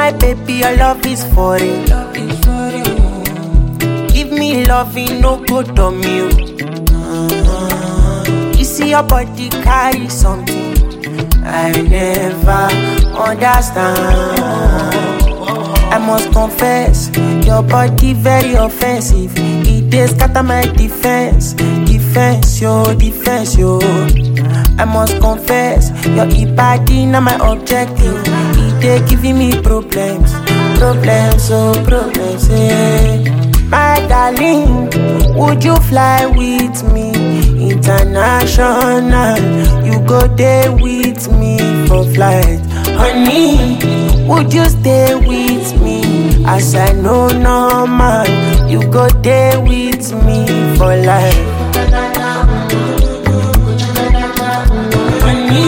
my baby, your love is for it. Give me loving, no good on you. You see your body carry something I never understand. I must confess, your body very offensive. It dey scatter my defense, defense yo. I must confess, your body na my objective. It dey giving me problems, problems. Yeah. My darling, would you fly with me international? You go there with me for flight, honey. Would you stay with me as I know normal? You go there with me for life, honey.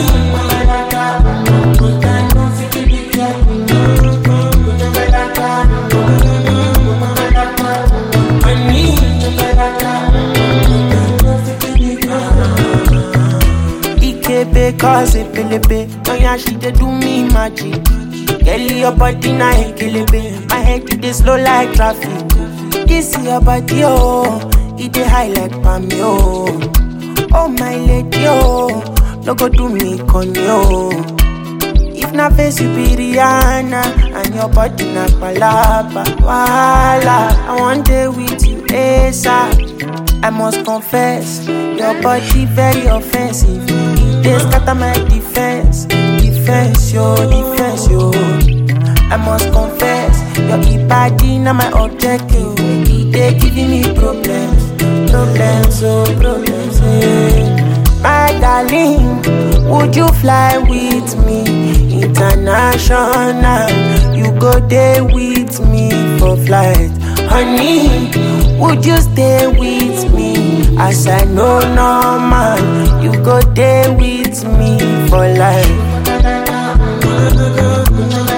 Because it pelebe, oh yeah, she dey do me magic. Girl, your body na ekelebe, my head it dey slow like traffic. This your body, oh, it dey high like palm, oh. Oh my lady, oh, no go do me conyo. If na face you be Rihanna, and your body na palapa, wala. I want day with you, ASAP. I must confess, your body very offensive. They scatter my defense, defense yo. I must confess, your body na my objective. They giving me problems. Yeah. My darling, would you fly with me international? You go there with me for flight, honey. Would you stay with me as I know normal? You go there with me for life.